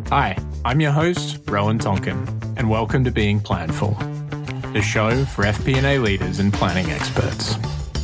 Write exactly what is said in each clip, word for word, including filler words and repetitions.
Hi, I'm your host, Rowan Tonkin, and welcome to Being Planful, the show for F P and A leaders and planning experts.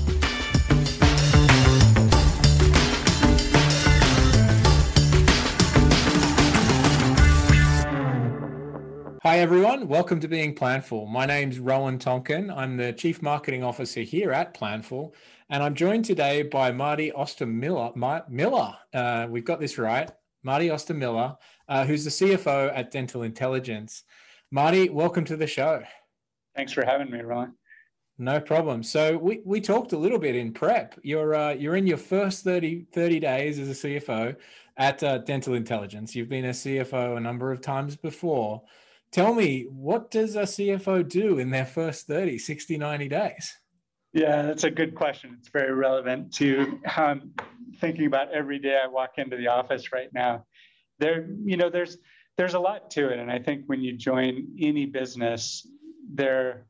Hi everyone, welcome to Being Planful. My name's Rowan Tonkin. I'm the Chief Marketing Officer here at Planful, and I'm joined today by Marty Ostermiller. Ma- Miller, uh, we've got this right. Marty Ostermiller, uh, who's the C F O at Dental Intelligence. Marty, welcome to the show. Thanks for having me, Rowan. No problem. So we, we talked a little bit in prep. You're uh, you're in your first thirty, thirty days as a C F O at uh, Dental Intelligence. You've been a C F O a number of times before. Tell me, what does a C F O do in their first thirty, sixty, ninety days? Yeah, that's a good question. It's very relevant to how I'm thinking about every day I walk into the office right now. There, you know, there's there's a lot to it. And I think when you join any business, there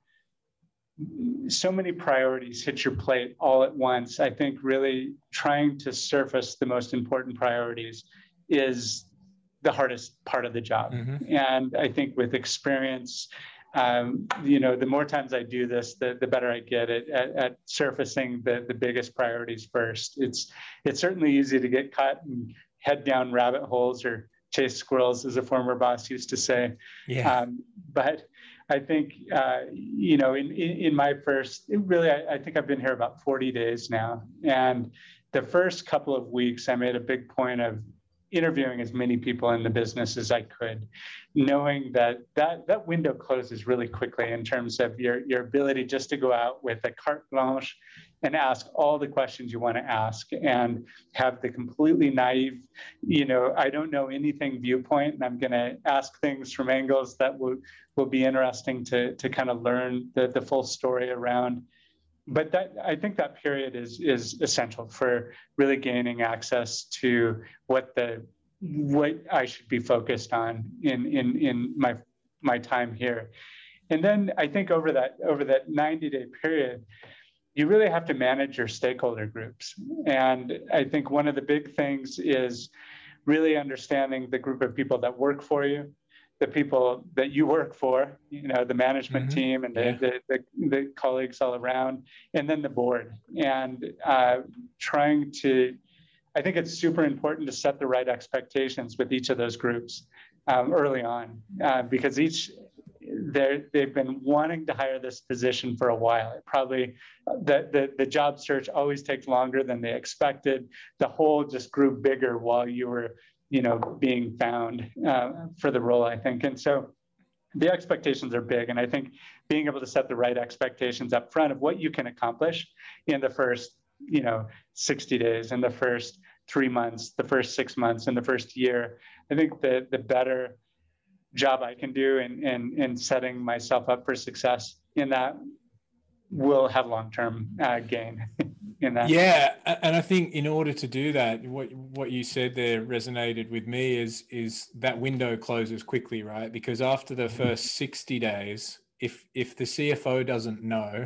so many priorities hit your plate all at once. I think really trying to surface the most important priorities is the hardest part of the job. Mm-hmm. And I think with experience, um, you know, the more times I do this, the, the better I get at, at, at surfacing the, the biggest priorities first. It's it's certainly easy to get caught and head down rabbit holes or chase squirrels, as a former boss used to say. Yeah. Um, but I think, uh, you know, in, in, in my first, really, I, I think I've been here about forty days now. And the first couple of weeks, I made a big point of interviewing as many people in the business as I could, knowing that that, that window closes really quickly in terms of your, your ability just to go out with a carte blanche and ask all the questions you want to ask and have the completely naive, you know, I don't know anything viewpoint, and I'm going to ask things from angles that will, will be interesting to, to kind of learn the, the full story around. But that, I think that period is is essential for really gaining access to what the what I should be focused on in in in my my time here. And then I think over that over that ninety day period, you really have to manage your stakeholder groups. And I think one of the big things is really understanding the group of people that work for you, the people that you work for, you know, the management mm-hmm. team and the, yeah. the, the, the colleagues all around, and then the board. And uh, trying to, I think it's super important to set the right expectations with each of those groups um, early on, uh, because each, they've been wanting to hire this position for a while. It probably, the, the, the job search always takes longer than they expected. The hole just grew bigger while you were you know, being found uh, for the role, I think. And so the expectations are big. And I think being able to set the right expectations up front of what you can accomplish in the first, you know, sixty days, in the first three months, the first six months, in the first year, I think the, the better job I can do in, in, in setting myself up for success in that will have long-term uh, gain. In that. Yeah, and I think in order to do that, what what you said there resonated with me is is that window closes quickly, right? Because after the first sixty days, if if the C F O doesn't know,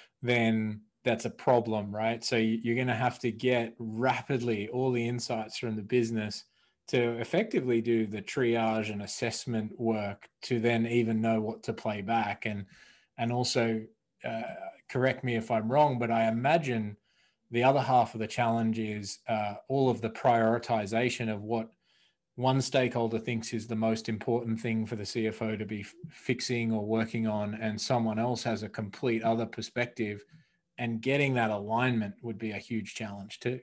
then that's a problem, right? So you're going to have to get rapidly all the insights from the business to effectively do the triage and assessment work to then even know what to play back. And and also, uh, correct me if I'm wrong, but I imagine the other half of the challenge is uh, all of the prioritization of what one stakeholder thinks is the most important thing for the C F O to be f- fixing or working on, and someone else has a complete other perspective, and getting that alignment would be a huge challenge too.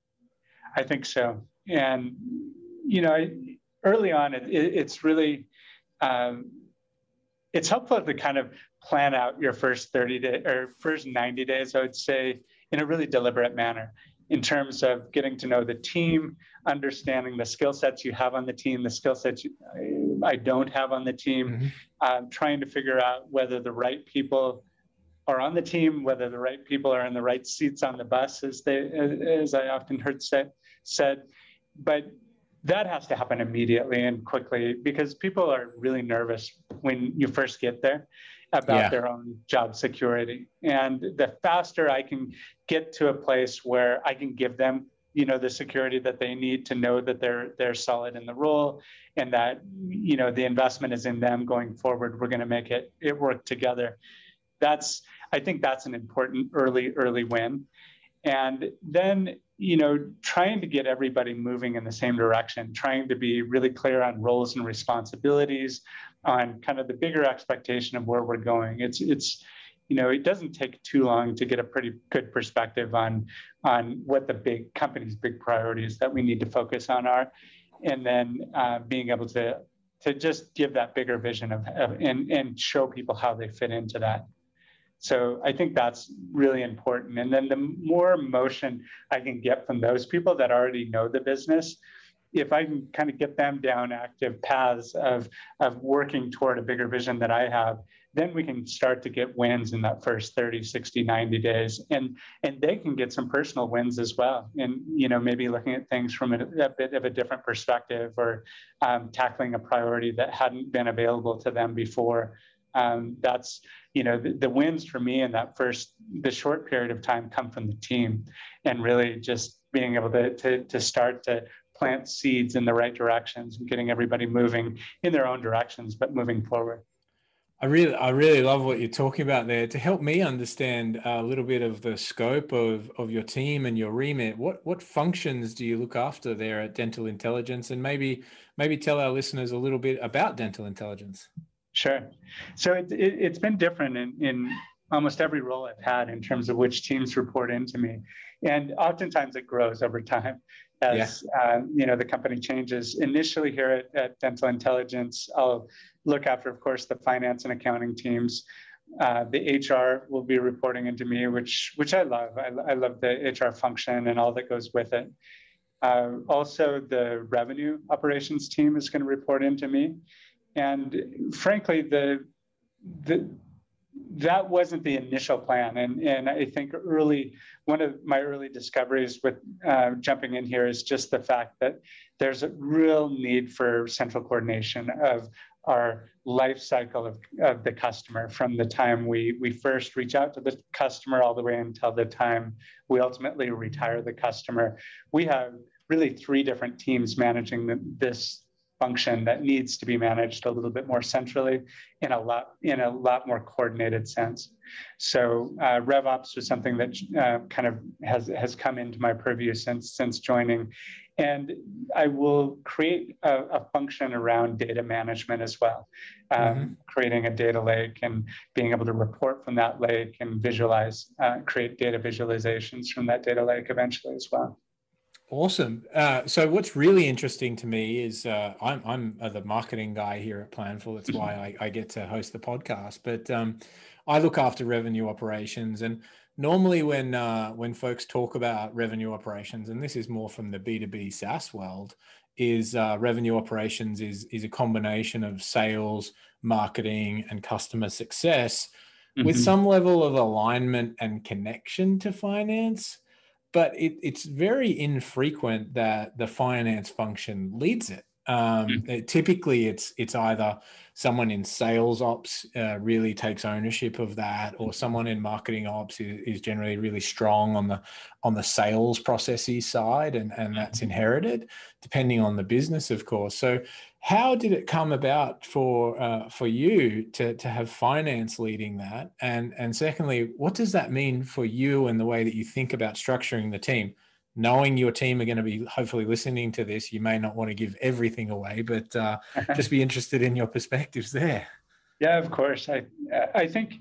I think so. And, you know, early on, it, it, it's really, um, it's helpful to kind of plan out your first thirty days or first ninety days, I would say, in a really deliberate manner in terms of getting to know the team, understanding the skill sets you have on the team, the skill sets you, I don't have on the team, mm-hmm. um, trying to figure out whether the right people are on the team, whether the right people are in the right seats on the bus, as they, as I often heard said, said. But that has to happen immediately and quickly because people are really nervous when you first get there about yeah. their own job security. And the faster I can get to a place where I can give them you know, the security that they need to know that they're they're solid in the role, and that, you know, the investment is in them going forward. We're going to make it it work together. That's, I think that's an important early early win. And then, you know, trying to get everybody moving in the same direction, trying to be really clear on roles and responsibilities, on kind of the bigger expectation of where we're going. It's, it's, you know, it doesn't take too long to get a pretty good perspective on, on what the big company's big priorities that we need to focus on are. And then uh, being able to, to just give that bigger vision of, of and, and show people how they fit into that. So I think that's really important. And then the more motion I can get from those people that already know the business, if I can kind of get them down active paths of, of working toward a bigger vision that I have, then we can start to get wins in that first thirty, sixty, ninety days. And, and they can get some personal wins as well. And, you know, maybe looking at things from a, a bit of a different perspective, or um, tackling a priority that hadn't been available to them before. Um, that's, you know, the, the wins for me in that first, the short period of time come from the team, and really just being able to, to, to start to plant seeds in the right directions and getting everybody moving in their own directions, but moving forward. I really, I really love what you're talking about there. To help me understand a little bit of the scope of, of your team and your remit, what, what functions do you look after there at Dental Intelligence? And maybe, maybe tell our listeners a little bit about Dental Intelligence. Sure. So it, it, it's been different in, in almost every role I've had in terms of which teams report into me. And oftentimes it grows over time as yeah. uh, you know, the company changes. Initially here at, at Dental Intelligence, I'll look after, of course, the finance and accounting teams. Uh, the H R will be reporting into me, which, which I love. I, I love the H R function and all that goes with it. Uh, also, the revenue operations team is going to report into me. And frankly, the, the, that wasn't the initial plan. And, and I think early, one of my early discoveries with uh, jumping in here is just the fact that there's a real need for central coordination of our life cycle of, of the customer, from the time we, we first reach out to the customer all the way until the time we ultimately retire the customer. We have really three different teams managing the, this function that needs to be managed a little bit more centrally in a lot in a lot more coordinated sense. So uh, RevOps was something that uh, kind of has has come into my purview since since joining, and I will create a, a function around data management as well, um, mm-hmm. creating a data lake and being able to report from that lake and visualize, uh, create data visualizations from that data lake eventually as well. Awesome. Uh, so what's really interesting to me is uh, I'm, I'm uh, the marketing guy here at Planful. That's why I, I get to host the podcast. But um, I look after revenue operations. And normally when uh, when folks talk about revenue operations, and this is more from the B two B SaaS world, is uh, revenue operations is, is a combination of sales, marketing, and customer success mm-hmm. with some level of alignment and connection to finance. But it, it's very infrequent that the finance function leads it. Um, mm. it typically, it's it's either someone in sales ops uh, really takes ownership of that, or someone in marketing ops is, is generally really strong on the on the sales processes side, and, and that's inherited, depending on the business, of course. So, how did it come about for uh, for you to to have finance leading that? And and secondly, what does that mean for you and the way that you think about structuring the team? Knowing your team are going to be hopefully listening to this, you may not want to give everything away, but uh, just be interested in your perspectives there. Yeah, of course. I I think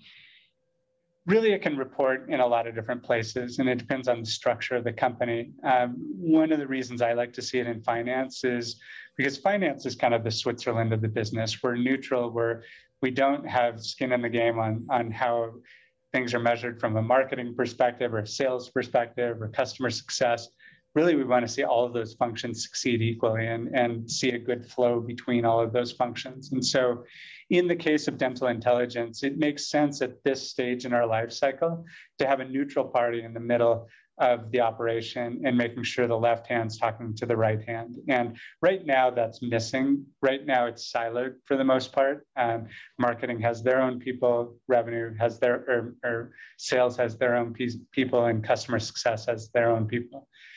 really it can report in a lot of different places, and it depends on the structure of the company. Um, one of the reasons I like to see it in finance is because finance is kind of the Switzerland of the business. We're neutral. We're we don't have skin in the game on on how things are measured from a marketing perspective or sales perspective or customer success. Really, we want to see all of those functions succeed equally and, and see a good flow between all of those functions. And so in the case of Dental Intelligence, it makes sense at this stage in our life cycle to have a neutral party in the middle of the operation and making sure the left hand's talking to the right hand. And right now that's missing. Right now it's siloed for the most part. Um, marketing has their own people, revenue has their, or, or sales has their own piece, people, and customer success has their own people.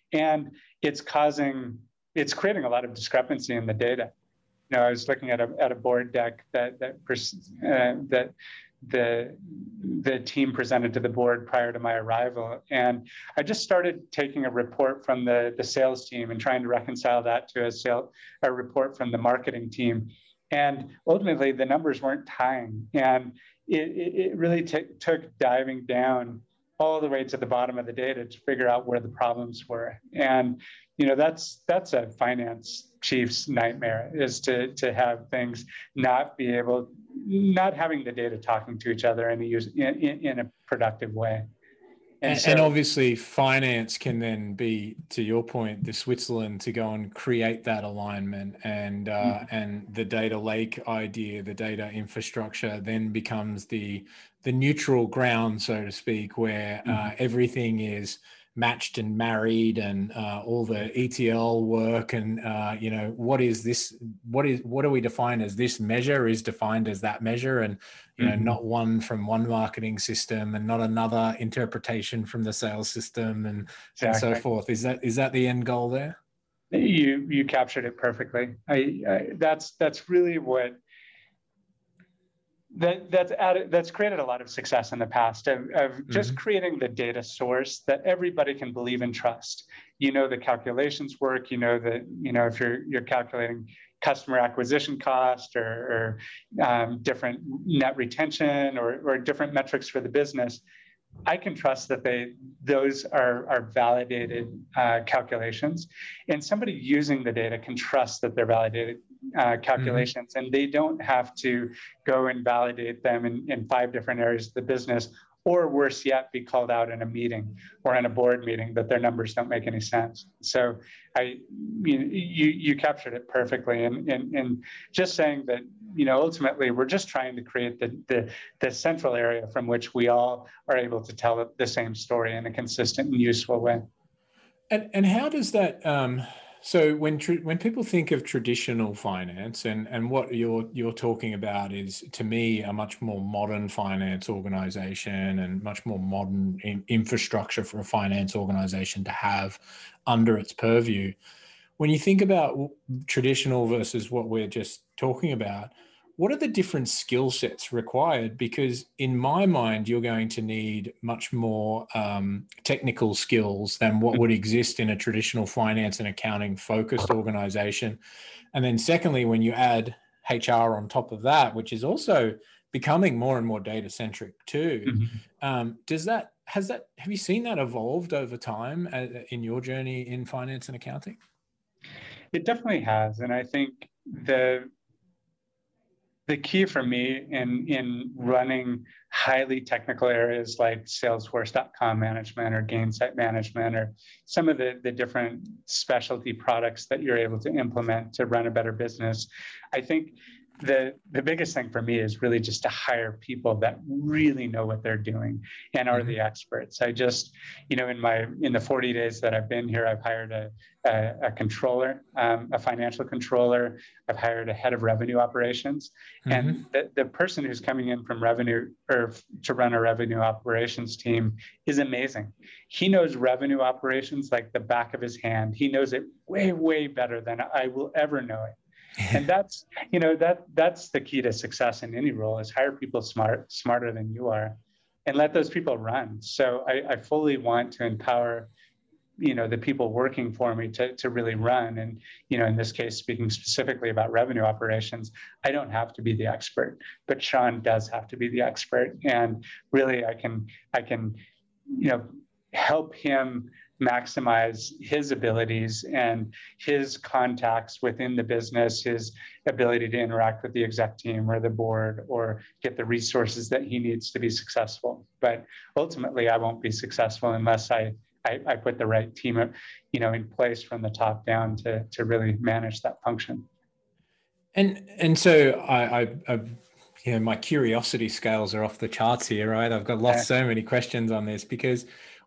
And it's causing, it's creating a lot of discrepancy in the data. You know, I was looking at a, at a board deck that, that, uh, that the, the team presented to the board prior to my arrival. And I just started taking a report from the, the sales team and trying to reconcile that to a, sale, a report from the marketing team. And ultimately, the numbers weren't tying. And it, it, it really t- took diving down all the way to the bottom of the data to figure out where the problems were. And, you know, that's that's a finance chief's nightmare, is to, to have things not be able, not having the data talking to each other in a, use, in, in a productive way. And, and, so, and obviously finance can then be, to your point, the Switzerland to go and create that alignment, and uh, mm-hmm. and the data lake idea, the data infrastructure then becomes the the neutral ground, so to speak, where mm-hmm. uh, everything is matched and married, and uh, all the E T L work, and uh, you know, what is this? What is what do we define as this measure is defined as that measure, and you know, mm-hmm. not one from one marketing system and not another interpretation from the sales system, and exactly. and so forth. Is that is that the end goal there? You you captured it perfectly. I, I that's that's really what. That, that's added, that's created a lot of success in the past of, of just mm-hmm. creating the data source that everybody can believe and trust. You know, the calculations work, you know, that, you know, if you're, you're calculating customer acquisition cost, or, or um, different net retention, or, or different metrics for the business, I can trust that they, those are, are validated uh, calculations, and somebody using the data can trust that they're validated Uh, calculations, mm-hmm. and they don't have to go and validate them in, in five different areas of the business, or worse yet, be called out in a meeting or in a board meeting that their numbers don't make any sense. So I, you, you, you captured it perfectly, and, and, and just saying that, you know, ultimately we're just trying to create the, the, the central area from which we all are able to tell the same story in a consistent and useful way. And, and how does that, um, So when tr- when people think of traditional finance, and, and what you're you're talking about is, to me, a much more modern finance organization, and much more modern in- infrastructure for a finance organization to have under its purview. When you think about traditional versus what we're just talking about, what are the different skill sets required? Because in my mind, you're going to need much more um, technical skills than what would exist in a traditional finance and accounting focused organization. And then secondly, when you add H R on top of that, which is also becoming more and more data centric too, mm-hmm. um, does that, has that, have you seen that evolved over time in your journey in finance and accounting? It definitely has. And I think the, The key for me in, in running highly technical areas like Salesforce dot com management, or Gainsight management, or some of the, the different specialty products that you're able to implement to run a better business, I think the, the biggest thing for me is really just to hire people that really know what they're doing and are mm-hmm. the experts. I just, you know, in my in the forty days that I've been here, I've hired a, a, a controller, um, a financial controller. I've hired a head of revenue operations. Mm-hmm. And the, the person who's coming in from revenue, or to run a revenue operations team, is amazing. He knows revenue operations like the back of his hand. He knows it way, way better than I will ever know it. And that's, you know, that that's the key to success in any role, is hire people smart, smarter than you are, and let those people run. So I, I fully want to empower, you know, the people working for me to, to really run. And, you know, in this case, speaking specifically about revenue operations, I don't have to be the expert, but Sean does have to be the expert. And really, I can, I can, you know, help him maximize his abilities and his contacts within the business, his ability to interact with the exec team or the board, or get the resources that he needs to be successful. But ultimately, I won't be successful unless I I, I put the right team, you know, in place from the top down to to really manage that function. And and so I, I, I you know, my curiosity scales are off the charts here, right? I've got lost so many questions on this, because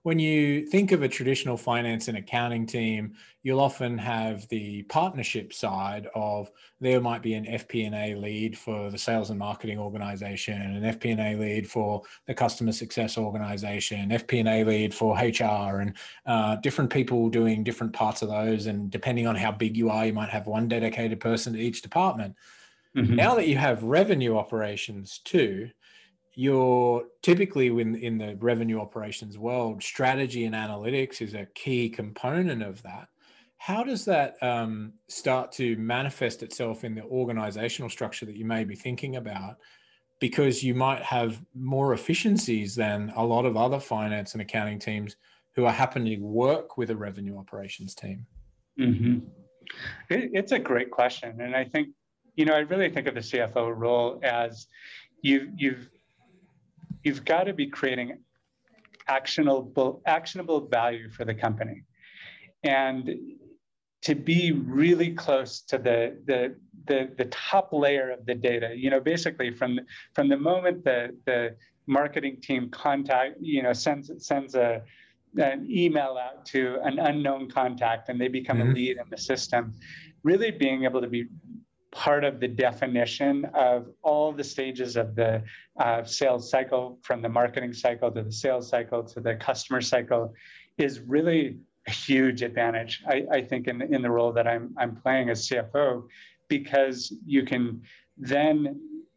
when you think of a traditional finance and accounting team, you'll often have the partnership side of there might be an F P and A lead for the sales and marketing organization, an F P and A lead for the customer success organization, F P and A lead for H R, and uh, different people doing different parts of those. And depending on how big you are, you might have one dedicated person to each department. Mm-hmm. Now that you have revenue operations too, you're typically in, in the revenue operations world, strategy and analytics is a key component of that. How does that um, start to manifest itself in the organizational structure that you may be thinking about? Because you might have more efficiencies than a lot of other finance and accounting teams who are happening to work with a revenue operations team. Mm-hmm. It, it's a great question. And I think, you know, I really think of the C F O role as you, you've, you've got to be creating actionable, actionable value for the company. And to be really close to the, the, the, the top layer of the data, you know, basically from, from the moment the, the marketing team contact, you know, sends, sends a, an email out to an unknown contact and they become mm-hmm. a lead in the system, really being able to be part of the definition of all the stages of the uh, sales cycle, from the marketing cycle to the sales cycle to the customer cycle, is really a huge advantage, I, I think, in, in the role that I'm, I'm playing as C F O, because you can then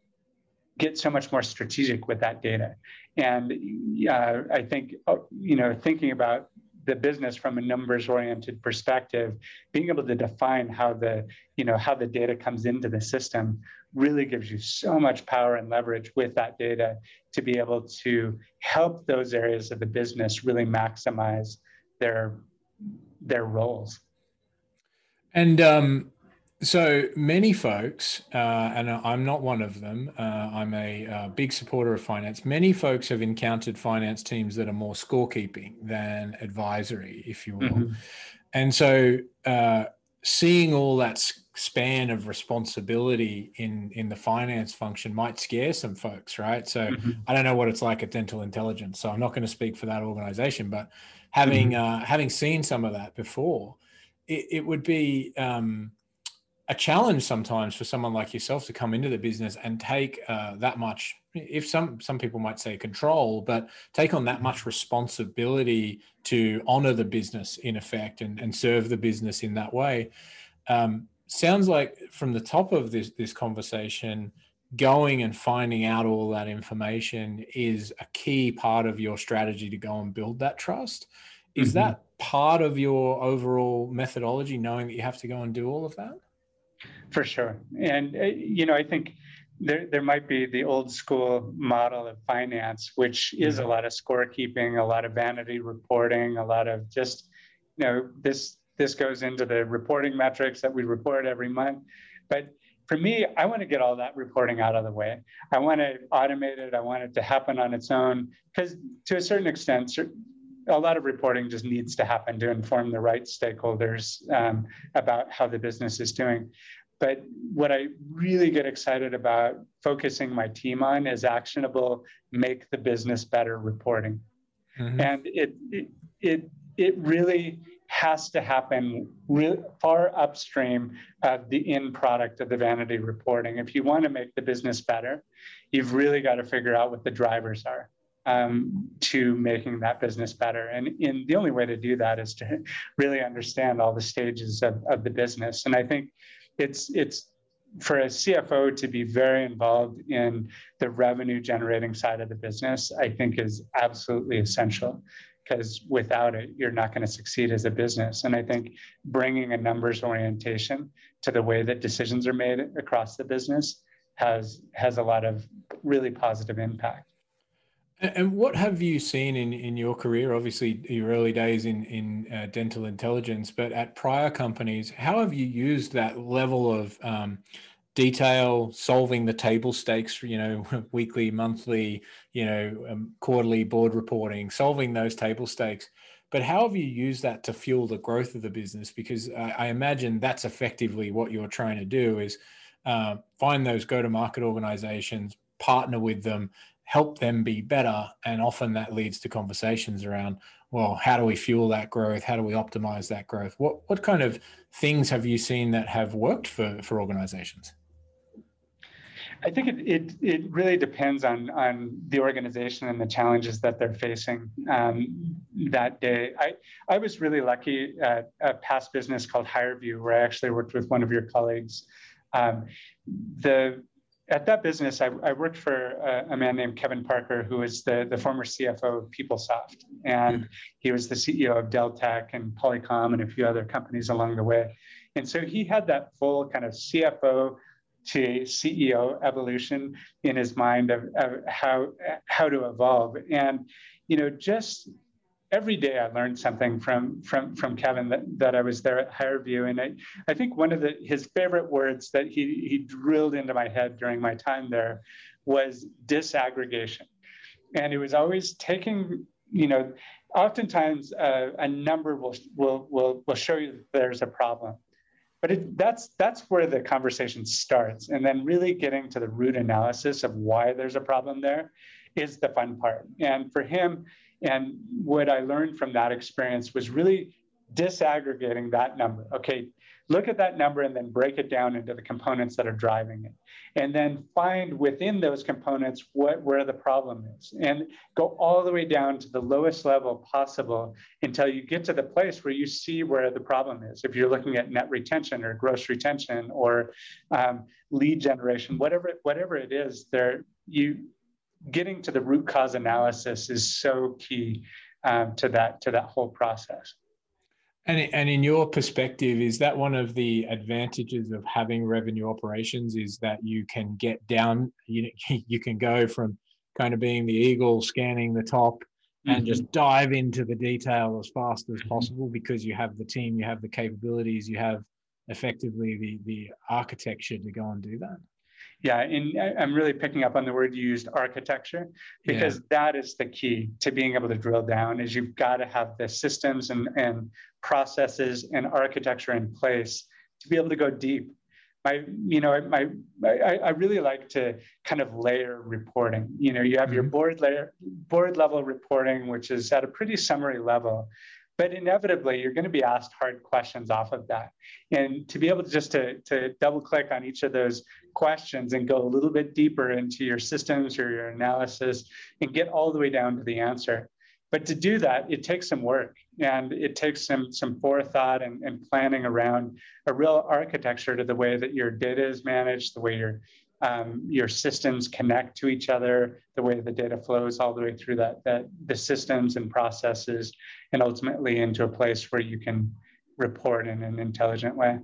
get so much more strategic with that data. And uh, I think, you know, thinking about the business from a numbers-oriented perspective, being able to define how the, you know, how the data comes into the system really gives you so much power and leverage with that data to be able to help those areas of the business really maximize their, their roles. And um, so many folks, uh, and I'm not one of them, uh, I'm a uh, big supporter of finance. Many folks have encountered finance teams that are more scorekeeping than advisory, if you will. Mm-hmm. And so uh, seeing all that span of responsibility in, in the finance function might scare some folks, right? So mm-hmm. I don't know what it's like at Dental Intelligence, so I'm not going to speak for that organization, but having, mm-hmm. uh, having seen some of that before, it, it would be... Um, a challenge sometimes for someone like yourself to come into the business and take uh, that much, if some some people might say control, but take on that much responsibility to honor the business in effect and, and serve the business in that way. Um, sounds like from the top of this, this conversation, going and finding out all that information is a key part of your strategy to go and build that trust. Is mm-hmm. that part of your overall methodology, knowing that you have to go and do all of that? For sure. And, uh, you know, I think there, there might be the old school model of finance, which is a lot of scorekeeping, a lot of vanity reporting, a lot of just, you know, this, this goes into the reporting metrics that we report every month. But for me, I want to get all that reporting out of the way. I want to automate it. I want it to happen on its own, because to a certain extent, a lot of reporting just needs to happen to inform the right stakeholders um, about how the business is doing. But what I really get excited about focusing my team on is actionable, make the business better reporting. Mm-hmm. And it, it, it, it really has to happen re- far upstream of the end product of the vanity reporting. If you want to make the business better, you've really got to figure out what the drivers are um, to making that business better. And in, the only way to do that is to really understand all the stages of, of the business. And I think it's it's for a C F O to be very involved in the revenue generating side of the business, I think is absolutely essential, because without it, you're not going to succeed as a business. And I think bringing a numbers orientation to the way that decisions are made across the business has has a lot of really positive impact. And what have you seen in, in your career? Obviously, your early days in, in uh, Dental Intelligence, but at prior companies, how have you used that level of um, detail, solving the table stakes, you know, weekly, monthly, you know, um, quarterly board reporting, solving those table stakes? But how have you used that to fuel the growth of the business? Because I, I imagine that's effectively what you're trying to do is uh, find those go-to-market organizations, partner with them, help them be better. And often that leads to conversations around well, how do we fuel that growth? How do we optimize that growth? What what kind of things have you seen that have worked for, for organizations? I think it, it, it really depends on, on the organization and the challenges that they're facing um, that day. I, I was really lucky at a past business called HireVue, where I actually worked with one of your colleagues. Um, the At that business, I, I worked for a, a man named Kevin Parker, who was the, the former C F O of PeopleSoft. And mm-hmm. he was the C E O of Deltek and Polycom and a few other companies along the way. And so he had that full kind of C F O to C E O evolution in his mind of, of how, how to evolve. And, you know, just every day I learned something from, from, from Kevin that, that I was there at HireVue. And I, I think one of the, his favorite words that he, he drilled into my head during my time there was disaggregation. And it was always taking, you know, oftentimes uh, a number will, will, will, will show you that there's a problem. But it, that's, that's where the conversation starts. And then really getting to the root analysis of why there's a problem there is the fun part. And for him, and what I learned from that experience was really disaggregating that number. Okay, look at that number and then break it down into the components that are driving it. And then find within those components what where the problem is. And go all the way down to the lowest level possible until you get to the place where you see where the problem is. If you're looking at net retention or gross retention or um, lead generation, whatever, whatever it is, there you getting to the root cause analysis is so key um, to that to that whole process. And, and in your perspective, is that one of the advantages of having revenue operations is that you can get down, you, you can go from kind of being the eagle scanning the top and mm-hmm. just dive into the detail as fast as possible because you have the team, you have the capabilities, you have effectively the, the architecture to go and do that? Yeah, and I'm really picking up on the word you used, architecture, because yeah. that is the key to being able to drill down. Is you've got to have the systems and, and processes and architecture in place to be able to go deep. My, you know, my, I, I really like to kind of layer reporting. You know, you have mm-hmm. your board layer, board level reporting, which is at a pretty summary level. But inevitably, you're going to be asked hard questions off of that. And to be able to just to, to double click on each of those questions and go a little bit deeper into your systems or your analysis and get all the way down to the answer. But to do that, it takes some work and it takes some, some forethought and, and planning around a real architecture to the way that your data is managed, the way your Um, your systems connect to each other, the way the data flows all the way through that, that the systems and processes, and ultimately into a place where you can report in an intelligent way.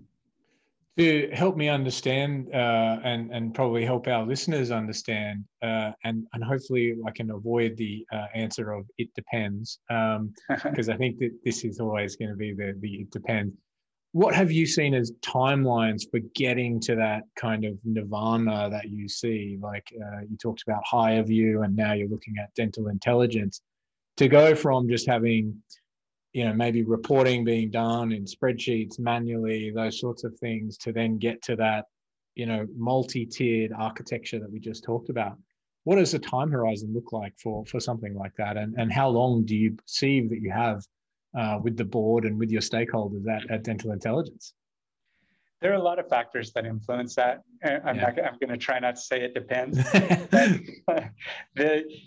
To help me understand uh, and, and probably help our listeners understand, uh, and, and hopefully I can avoid the uh, answer of it depends, because um, I think that this is always going to be the, the it depends. What have you seen as timelines for getting to that kind of nirvana that you see? Like uh, you talked about HireVue, and now you're looking at dental intelligence. To go from just having, you know, maybe reporting being done in spreadsheets manually, those sorts of things, to then get to that, you know, multi-tiered architecture that we just talked about. What does the time horizon look like for for something like that? And and how long do you perceive that you have Uh, with the board and with your stakeholders at, at Dental Intelligence? There are a lot of factors that influence that. I'm yeah. not. I'm going to try not to say it depends. but, uh, the,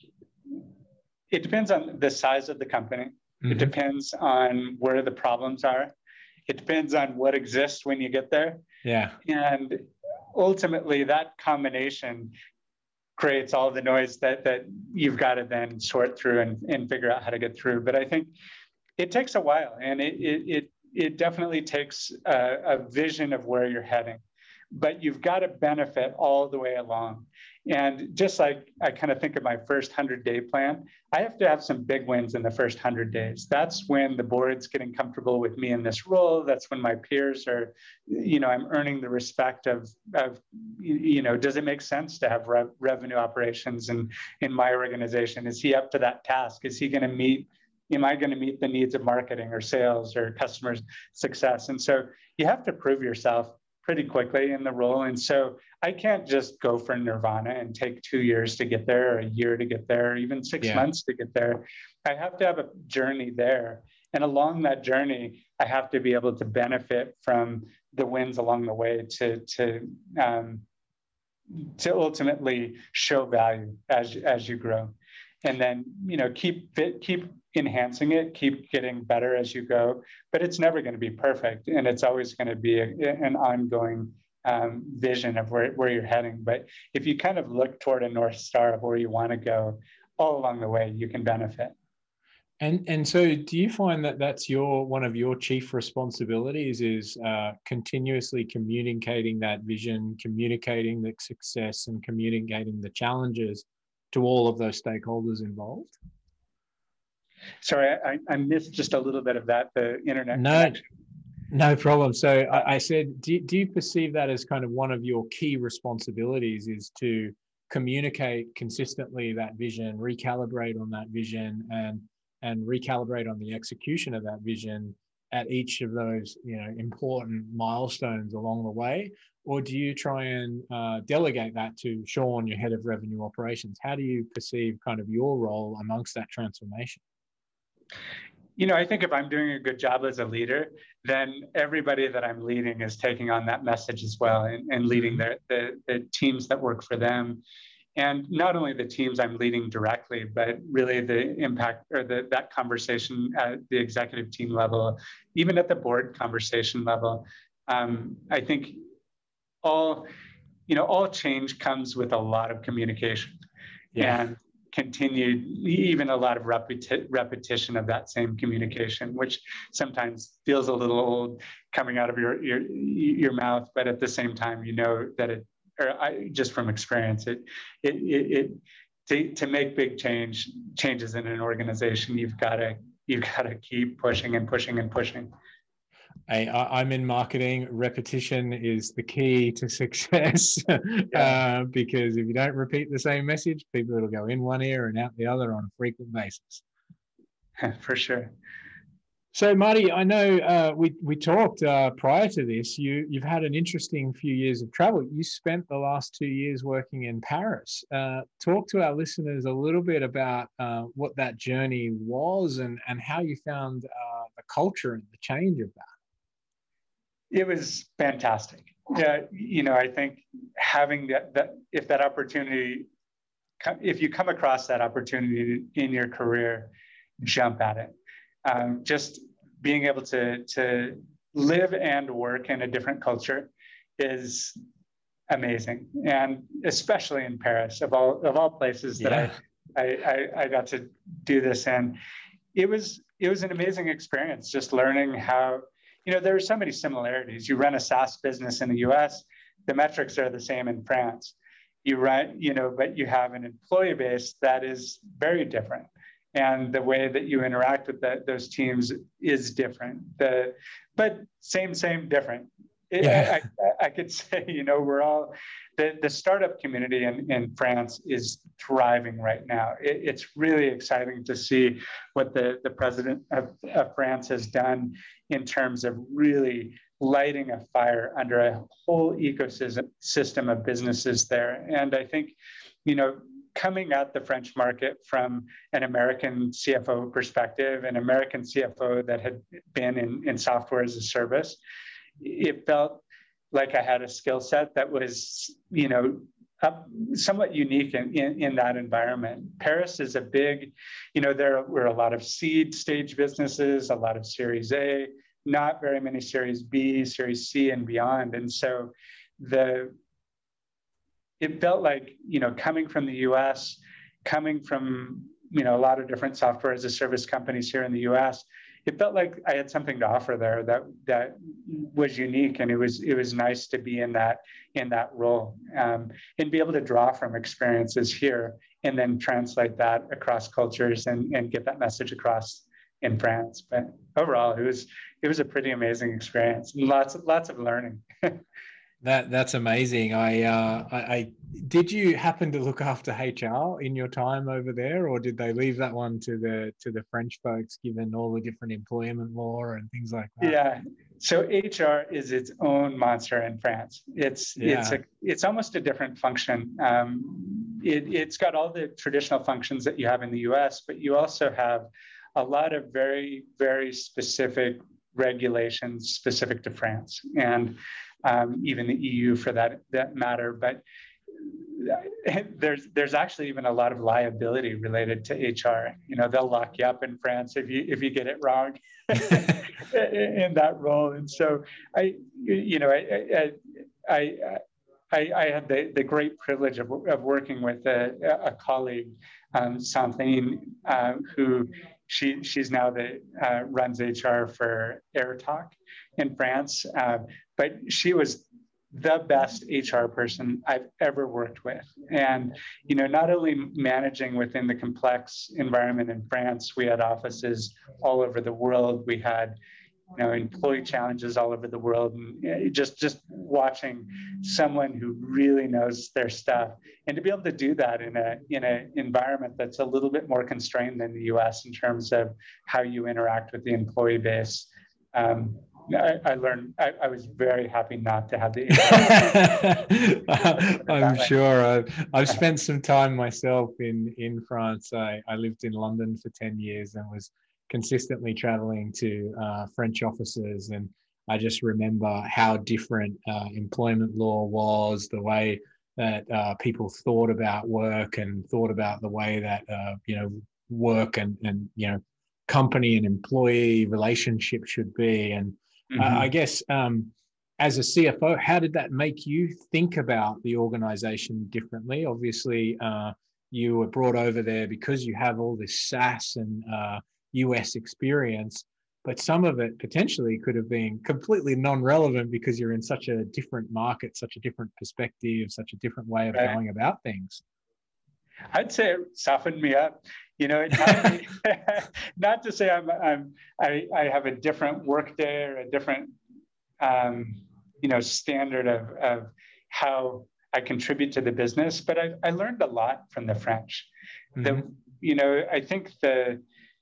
it depends on the size of the company. Mm-hmm. It depends on where the problems are. It depends on what exists when you get there. Yeah. And ultimately, that combination creates all the noise that that you've got to then sort through and, and figure out how to get through. But I think it takes a while, and it it it, it definitely takes a, a vision of where you're heading, but you've got to benefit all the way along. And just like I kind of think of my first hundred-day plan, I have to have some big wins in the first hundred days. That's when the board's getting comfortable with me in this role. That's when my peers are, you know, I'm earning the respect of, of you know, does it make sense to have rev revenue operations in, in my organization? Is he up to that task? Is he going to meet Am I going to meet the needs of marketing or sales or customer success? And so you have to prove yourself pretty quickly in the role. And so I can't just go for nirvana and take two years to get there, or a year to get there, or even six Yeah. months to get there. I have to have a journey there. And along that journey, I have to be able to benefit from the wins along the way to, to, um, to ultimately show value as, as you grow. And then, you know, keep fit, keep enhancing it, keep getting better as you go, but it's never going to be perfect. And it's always going to be a, an ongoing um, vision of where, where you're heading. But if you kind of look toward a North Star of where you want to go, all along the way, you can benefit. And and so do you find that that's your one of your chief responsibilities is uh, continuously communicating that vision, communicating the success, and communicating the challenges to all of those stakeholders involved? Sorry, I, I missed just a little bit of that, the internet No, connection. no problem. So I, I said, do, do you perceive that as kind of one of your key responsibilities is to communicate consistently that vision, recalibrate on that vision, and and recalibrate on the execution of that vision at each of those, you know, important milestones along the way? Or do you try and uh, delegate that to Sean, your head of revenue operations? How do you perceive kind of your role amongst that transformation? You know, I think if I'm doing a good job as a leader, then everybody that I'm leading is taking on that message as well, and, and leading the, the, the teams that work for them. And not only the teams I'm leading directly, but really the impact or the, that conversation at the executive team level, even at the board conversation level. Um, I think all, you know, all change comes with a lot of communication. Yeah. And continued, even a lot of repeti- repetition of that same communication, which sometimes feels a little old coming out of your, your, your mouth, but at the same time, you know that it, or I, just from experience, it, it, it, it to, to make big change changes in an organization, you've got to, you've got to keep pushing and pushing and pushing. I, I'm in marketing. Repetition is the key to success. Yeah. uh, because if you don't repeat the same message, people will go in one ear and out the other on a frequent basis. For sure. So, Marty, I know uh, we we talked uh, prior to this. You you've had an interesting few years of travel. You spent the last two years working in Paris. Uh, talk to our listeners a little bit about uh, what that journey was and and how you found uh, the culture and the change of that. It was fantastic. Yeah, you know, I think having that, that if that opportunity, if you come across that opportunity in your career, jump at it. Um, just being able to, to live and work in a different culture is amazing. And especially in Paris, of all of all places that yeah. I, I, I got to do this in, it was, it was an amazing experience, just learning how, you know, there are so many similarities. You run a SaaS business in the U S, the metrics are the same in France. You run, you know, but you have an employee base that is very different. And the way that you interact with the, those teams is different. The, but same, same, different. It, yeah. I, I could say, you know, we're all, the, the startup community in, in France is thriving right now. It, it's really exciting to see what the, the president of, of France has done in terms of really lighting a fire under a whole ecosystem system of businesses there. And I think, you know, coming at the French market from an American C F O perspective, an American C F O that had been in, in software as a service, it felt like I had a skill set that was, you know, up, somewhat unique in, in, in that environment. Paris is a big, you know, there were a lot of seed stage businesses, a lot of Series A, not very many Series B, Series C, and beyond. And so the it felt like, you know, coming from the U S, coming from, you know, a lot of different software as a service companies here in the U S, it felt like I had something to offer there that that was unique, and it was it was nice to be in that in that role um, and be able to draw from experiences here and then translate that across cultures and, and get that message across in France. But overall, it was it was a pretty amazing experience. Lots of lots of learning. That that's amazing. I, uh, I, I did you happen to look after H R in your time over there, or did they leave that one to the to the French folks, given all the different employment law and things like that? Yeah, So H R is its own monster in France. It's Yeah. it's a it's almost a different function. Um, it, it's got all the traditional functions that you have in the U S, but you also have a lot of very, very specific regulations specific to France, and um, even the E U for that that matter. But there's there's actually even a lot of liability related to H R. You know, they'll lock you up in France if you if you get it wrong in that role. And so I, you know, I I I, I, I had the, the great privilege of, of working with a, a colleague, um, Sandrine, uh, who she she's now the uh, runs H R for AirTalk in France, uh, but she was the best H R person I've ever worked with. And, you know, not only managing within the complex environment in France, we had offices all over the world. We had, you know, employee challenges all over the world, and just, just watching someone who really knows their stuff. And to be able to do that in a, in an environment that's a little bit more constrained than the U S in terms of how you interact with the employee base. Um, I, I learned, I, I was very happy not to have the I'm sure. I've, I've spent some time myself in, in France. I, I lived in London for ten years and was consistently traveling to uh, French offices. And I just remember how different uh, employment law was, the way that uh, people thought about work and thought about the way that, uh, you know, work and, and, you know, company and employee relationship should be. And Mm-hmm. Uh, I guess um, as a C F O, how did that make you think about the organization differently? Obviously, uh, you were brought over there because you have all this SaaS and uh, U S experience, but some of it potentially could have been completely non-relevant because you're in such a different market, such a different perspective, such a different way of right. going about things. I'd say it softened me up. You know, it taught me, not to say I'm, I'm I, I have a different work day or a different, um, you know, standard of, of how I contribute to the business, but I, I learned a lot from the French. Mm-hmm. The, you know, I think the,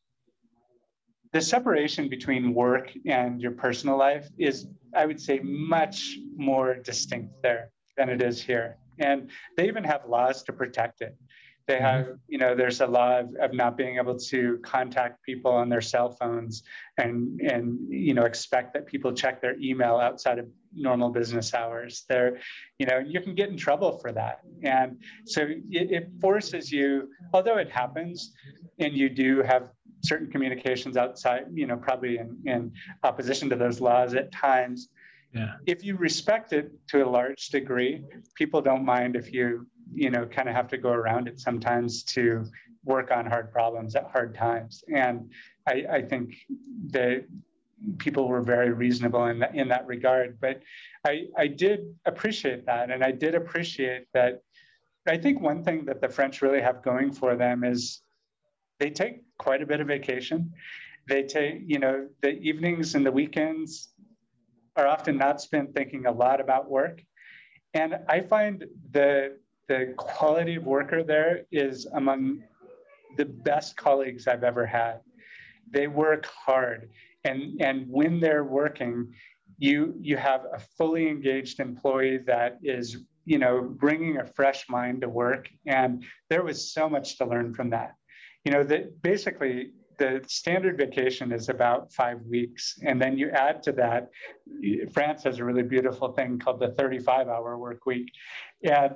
the separation between work and your personal life is, I would say, much more distinct there than it is here. And they even have laws to protect it. They have, you know, there's a law of, of not being able to contact people on their cell phones and, and, you know, expect that people check their email outside of normal business hours. They're, you know, you can get in trouble for that. And so it, it forces you, although it happens, and you do have certain communications outside, you know, probably in, in opposition to those laws at times. Yeah. If you respect it to a large degree, people don't mind if you, you know, kind of have to go around it sometimes to work on hard problems at hard times. And I, I think that people were very reasonable in that, in that regard. But I, I did appreciate that. And I did appreciate that. I think one thing that the French really have going for them is they take quite a bit of vacation. They take, you know, the evenings and the weekends are often not spent thinking a lot about work. And I find the, the quality of worker there is among the best colleagues I've ever had. They work hard. And, and when they're working, you, you have a fully engaged employee that is, you know, bringing a fresh mind to work. And there was so much to learn from that. You know, that basically, the standard vacation is about five weeks. And then you add to that, France has a really beautiful thing called the thirty-five hour work week. And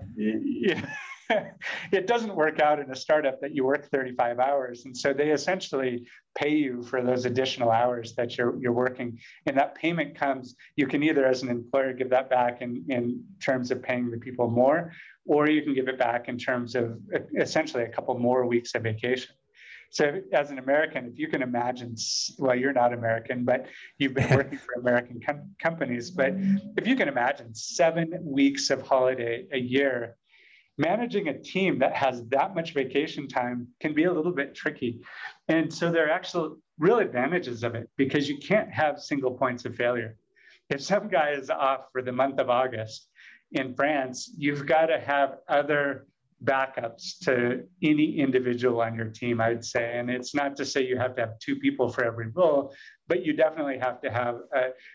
it doesn't work out in a startup that you work thirty-five hours. And so they essentially pay you for those additional hours that you're, you're working. And that payment comes, you can either as an employer give that back in, in terms of paying the people more, or you can give it back in terms of essentially a couple more weeks of vacation. So as an American, if you can imagine, well, you're not American, but you've been working for American com- companies, but if you can imagine seven weeks of holiday a year, managing a team that has that much vacation time can be a little bit tricky. And so there are actual real advantages of it because you can't have single points of failure. If some guy is off for the month of August in France, you've got to have other backups to any individual on your team, I'd say. And it's not to say you have to have two people for every role, but you definitely have to have a,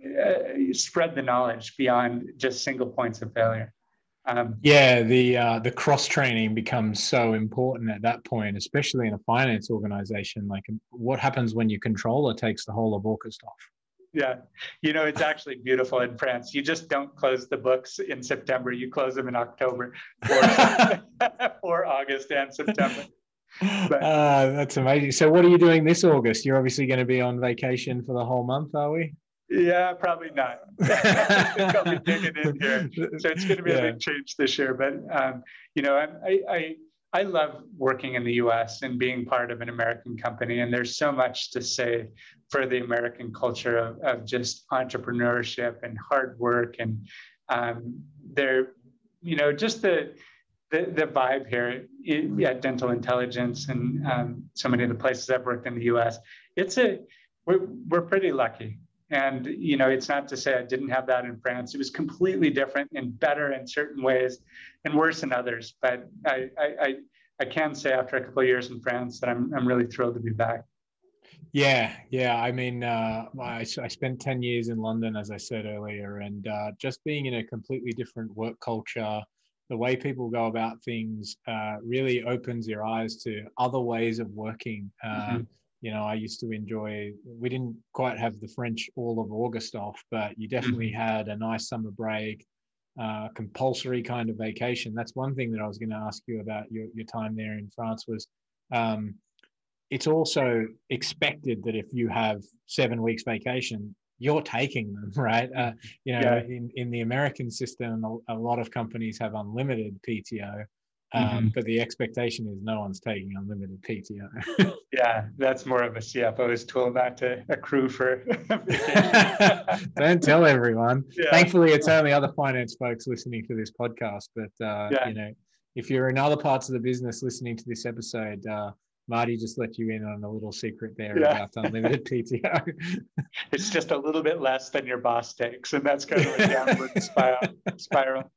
uh, spread the knowledge beyond just single points of failure. Um, yeah, the uh, the cross training becomes so important at that point, especially in a finance organization. Like, what happens when your controller takes the whole of August off? Yeah, you know, it's actually beautiful in France. You just don't close the books in September; you close them in October, for, for August and September. But, uh, that's amazing. So, what are you doing this August? You're obviously going to be on vacation for the whole month, are we? Yeah, probably not. I think I'll be digging in here. So it's going to be yeah. a big change this year. But, um, you know, I, I, I love working in the U S and being part of an American company. And there's so much to say for the American culture of, of just entrepreneurship and hard work. And um, they're, you know, just the, the, the vibe here at Dental Intelligence and um, so many of the places I've worked in the U S, it's a, we're, we're pretty lucky. And, you know, it's not to say I didn't have that in France. It was completely different and better in certain ways and worse in others. But I, I, I can say after a couple of years in France that I'm, I'm really thrilled to be back. Yeah, yeah. I mean, uh, I, I spent ten years in London, as I said earlier, and uh, just being in a completely different work culture, the way people go about things uh, really opens your eyes to other ways of working. Uh, mm-hmm. You know, I used to enjoy, we didn't quite have the French all of August off, but you definitely mm-hmm. had a nice summer break, uh, compulsory kind of vacation. That's one thing that I was going to ask you about your, your time there in France was, um, it's also expected that if you have seven weeks vacation, you're taking them, right? Uh, you know, yeah. in, in the American system, a, a lot of companies have unlimited P T O. Um, mm-hmm. But the expectation is no one's taking unlimited P T O. Yeah, that's more of a C F O's tool, not to accrue for Don't tell everyone. Yeah. Thankfully, it's only other finance folks listening to this podcast. But, uh, yeah. you know, if you're in other parts of the business listening to this episode, uh, Marty just let you in on a little secret there yeah. about unlimited P T O. It's just a little bit less than your boss takes, and that's kind of a downward spiral. spiral.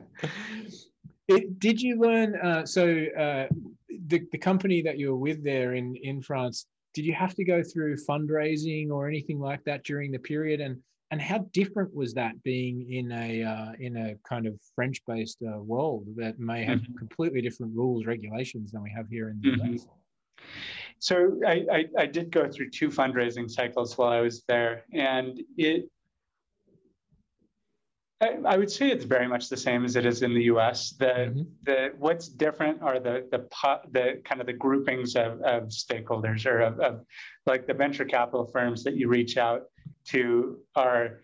It, did you learn, uh, so uh, the, the company that you were with there in, in France, did you have to go through fundraising or anything like that during the period? And and how different was that being in a uh, in a kind of French-based uh, world that may have mm-hmm. completely different rules, regulations than we have here in the mm-hmm. U S? So I, I, I did go through two fundraising cycles while I was there, and it I would say it's very much the same as it is in the U S. The mm-hmm. the what's different are the the the kind of the groupings of, of stakeholders or of, of like the venture capital firms that you reach out to are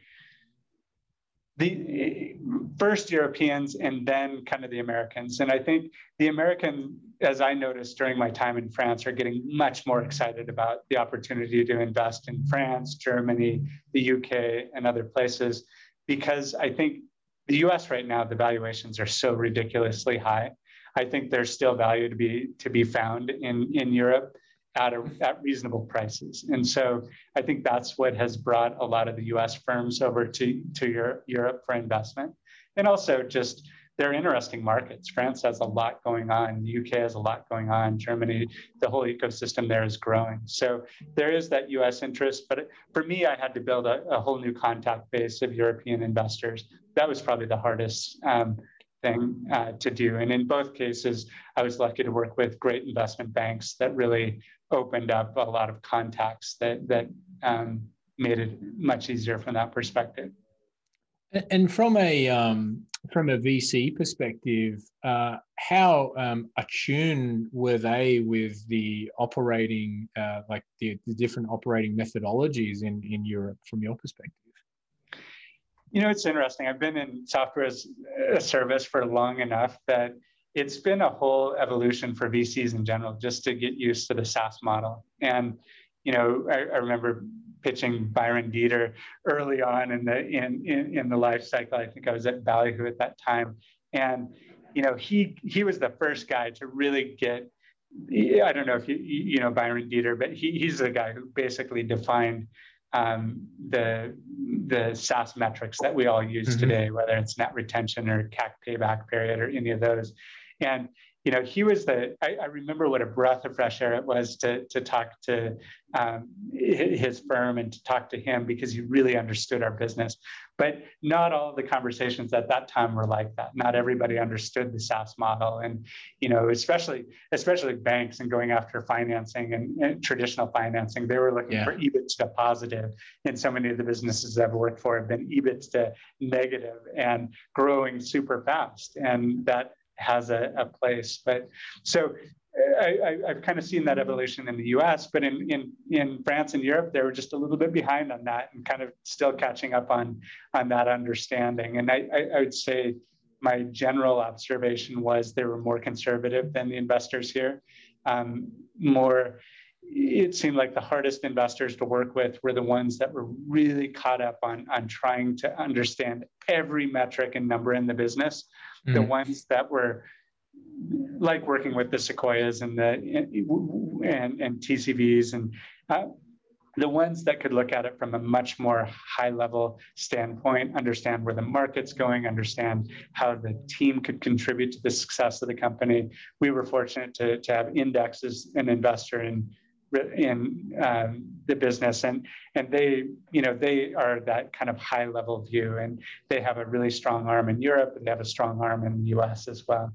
the first Europeans and then kind of the Americans. And I think the American, as I noticed during my time in France, are getting much more excited about the opportunity to invest in France, Germany, the U K, and other places. Because I think the U S right now, the valuations are so ridiculously high. I think there's still value to be to be found in, in Europe at, a, at reasonable prices. And so I think that's what has brought a lot of the U S firms over to, to Europe, Europe for investment. And also just they're interesting markets. France has a lot going on. The U K has a lot going on. Germany, the whole ecosystem there is growing. So there is that U S interest. But for me, I had to build a, a whole new contact base of European investors. That was probably the hardest um, thing uh, to do. And in both cases, I was lucky to work with great investment banks that really opened up a lot of contacts that, that um, made it much easier from that perspective. And from a um, from a V C perspective, uh, how um, attuned were they with the operating, uh, like the, the different operating methodologies in, in Europe from your perspective? You know, it's interesting. I've been in software as a service for long enough that it's been a whole evolution for V Cs in general, just to get used to the SaaS model. And, you know, I, I remember pitching Byron Dieter early on in the in, in in the life cycle. I think I was at Ballyhoo at that time, and you know he he was the first guy to really get. I don't know if you you know Byron Dieter, but he he's the guy who basically defined um, the the SaaS metrics that we all use mm-hmm. today, whether it's net retention or C A C payback period or any of those, and you know, he was the, I, I remember what a breath of fresh air it was to, to talk to um, his firm and to talk to him, because he really understood our business. But not all of the conversations at that time were like that. Not everybody understood the SaaS model. And, you know, especially, especially banks and going after financing and, and traditional financing, they were looking yeah. for EBITDA positive. And so many of the businesses I've worked for have been EBITDA negative and growing super fast. And that has a, a place. But so I, I, I've kind of seen that evolution in the U S, but in, in, in France and Europe, they were just a little bit behind on that and kind of still catching up on, on that understanding. And I, I, I would say my general observation was they were more conservative than the investors here. Um, more, it seemed like the hardest investors to work with were the ones that were really caught up on, on trying to understand every metric and number in the business. Mm. The ones that were like working with the Sequoias and the and, and T C Vs, and uh, the ones that could look at it from a much more high level standpoint, understand where the market's going, understand how the team could contribute to the success of the company. We were fortunate to, to have Index as an investor in in um, the business, and and they you know they are that kind of high level view, and they have a really strong arm in Europe, and they have a strong arm in the U S as well.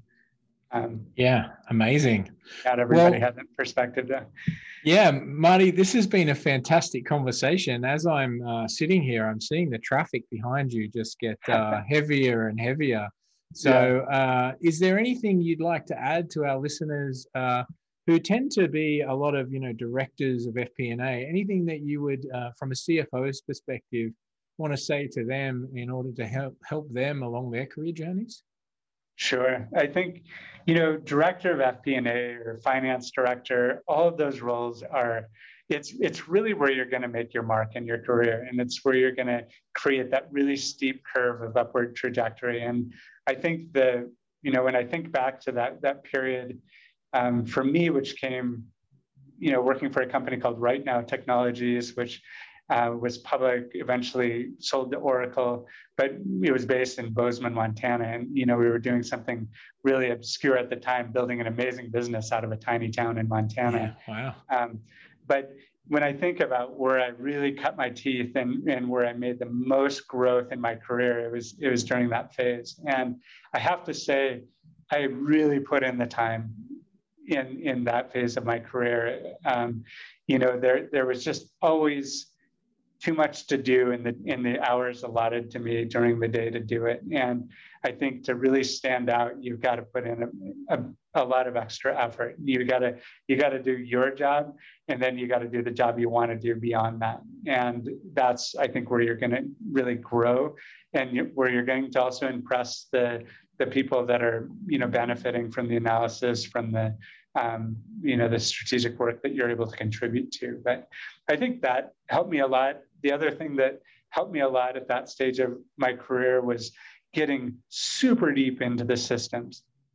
Um, yeah, amazing. Not everybody well, has that perspective. Though. Yeah, Marty, this has been a fantastic conversation. As I'm uh, sitting here, I'm seeing the traffic behind you just get uh, heavier and heavier. So yeah. uh, is there anything you'd like to add to our listeners uh, who tend to be a lot of, you know, directors of F P and A? Anything that you would, uh, from a C F O's perspective, want to say to them in order to help help them along their career journeys? Sure. I think, you know, director of F P and A or finance director, all of those roles are, it's it's really where you're going to make your mark in your career. And it's where you're going to create that really steep curve of upward trajectory. And I think the, you know, when I think back to that, that period um, for me, which came, you know, working for a company called Right Now Technologies, which Uh, was public, eventually sold to Oracle, but it was based in Bozeman, Montana. And, you know, we were doing something really obscure at the time, building an amazing business out of a tiny town in Montana. Yeah, wow. Um, but when I think about where I really cut my teeth and, and where I made the most growth in my career, it was, it was during that phase. And I have to say, I really put in the time in, in that phase of my career. Um, you know, there, there was just always too much to do in the in the hours allotted to me during the day to do it. And I think to really stand out, you've got to put in a, a, a lot of extra effort. You got to you got to do your job, and then you got to do the job you want to do beyond that. And that's, I think, where you're going to really grow, and you, where you're going to also impress the the people that are, you know, benefiting from the analysis, from the Um, you know, the strategic work that you're able to contribute to. But I think that helped me a lot. The other thing that helped me a lot at that stage of my career was getting super deep into the systems.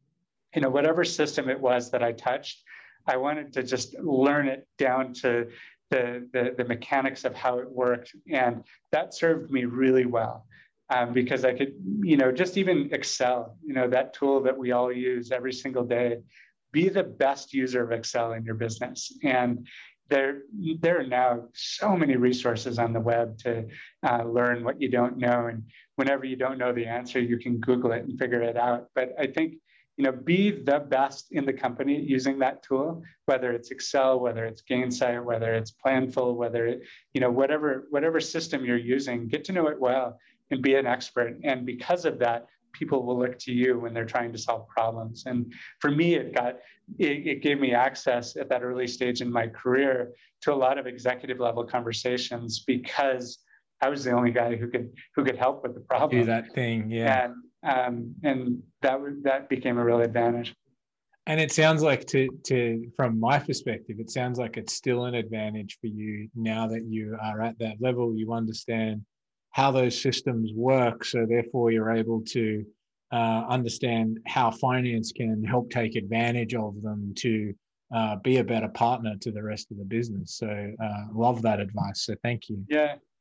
You know, whatever system it was that I touched, I wanted to just learn it down to the, the, the mechanics of how it worked. And that served me really well. Um, because I could, you know, just even Excel, you know, that tool that we all use every single day, be the best user of Excel in your business. And there, there are now so many resources on the web to uh, learn what you don't know. And whenever you don't know the answer, you can Google it and figure it out. But I think, you know, be the best in the company using that tool, whether it's Excel, whether it's Gainsight, whether it's Planful, whether it, you know, whatever, whatever system you're using, get to know it well and be an expert. And because of that, people will look to you when they're trying to solve problems. And for me, it got, it, it gave me access at that early stage in my career to a lot of executive level conversations, because I was the only guy who could, who could help with the problem. Do that thing, yeah. And, um, and that, that became a real advantage. And it sounds like, to, to, from my perspective, it sounds like it's still an advantage for you now that you are at that level. You understand how those systems work, so therefore you're able to uh, understand how finance can help take advantage of them to uh, be a better partner to the rest of the business. So uh, love that advice. So thank you. Yeah,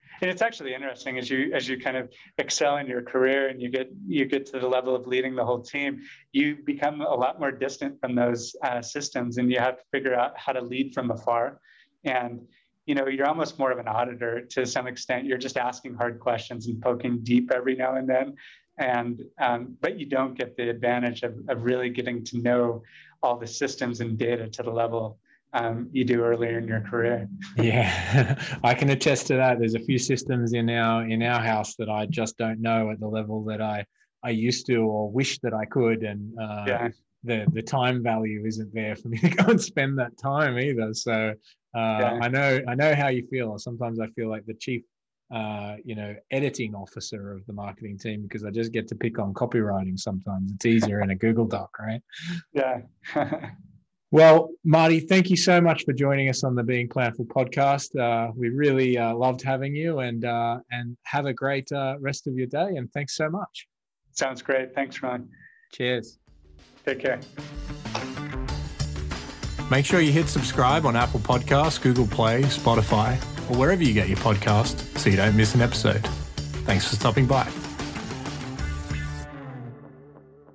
And it's actually interesting as you as you kind of excel in your career and you get you get to the level of leading the whole team, you become a lot more distant from those uh, systems, and you have to figure out how to lead from afar. And you know, you're almost more of an auditor to some extent. You're just asking hard questions and poking deep every now and then, and um, but you don't get the advantage of, of really getting to know all the systems and data to the level Um, you do earlier in your career. Yeah, I can attest to that. There's a few systems in our in our house that I just don't know at the level that I I used to or wish that I could, and uh, yeah. the the time value isn't there for me to go and spend that time either. So uh, yeah. I know I know how you feel. Sometimes I feel like the chief, uh, you know, editing officer of the marketing team because I just get to pick on copywriting. Sometimes it's easier in a Google Doc, right? Yeah. Well, Marty, thank you so much for joining us on the Being Planful podcast. Uh, we really uh, loved having you, and uh, and have a great uh, rest of your day. And thanks so much. Sounds great. Thanks, Ron. Cheers. Take care. Make sure you hit subscribe on Apple Podcasts, Google Play, Spotify, or wherever you get your podcast so you don't miss an episode. Thanks for stopping by.